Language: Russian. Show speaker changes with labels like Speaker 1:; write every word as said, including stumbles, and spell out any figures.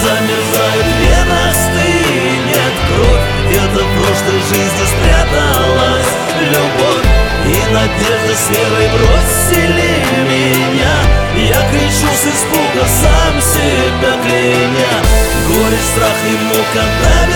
Speaker 1: замерзает в венах, стынет кровь. Где-то в прошлой жизни спряталась любовь, и надежда с верой бросили меня. Я кричу с испуга, сам себя кляня. Горе, страх и мука давят